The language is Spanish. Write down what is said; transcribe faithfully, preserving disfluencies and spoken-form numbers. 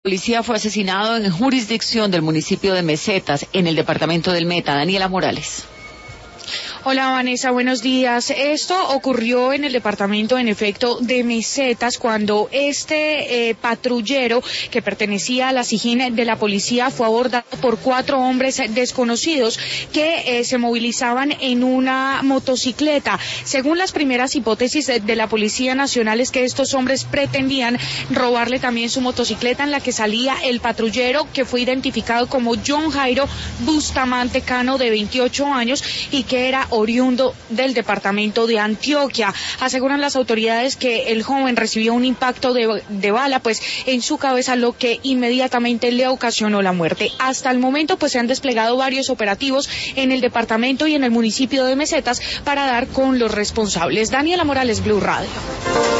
Policía fue asesinado en jurisdicción del municipio de Mesetas, en el departamento del Meta. Daniela Morales. Hola Vanessa, buenos días. Esto ocurrió en el departamento, en efecto, de Mesetas, cuando este eh, patrullero que pertenecía a la SIJIN de la policía fue abordado por cuatro hombres desconocidos que eh, se movilizaban en una motocicleta. Según las primeras hipótesis de, de la Policía Nacional, es que estos hombres pretendían robarle también su motocicleta en la que salía el patrullero, que fue identificado como John Jairo Bustamante Cano, de veintiocho años, y que era oriundo del departamento de Antioquia. Aseguran las autoridades que el joven recibió un impacto de, de bala pues en su cabeza, lo que inmediatamente le ocasionó la muerte. Hasta el momento pues se han desplegado varios operativos en el departamento y en el municipio de Mesetas para dar con los responsables. Daniela Morales, Blue Radio.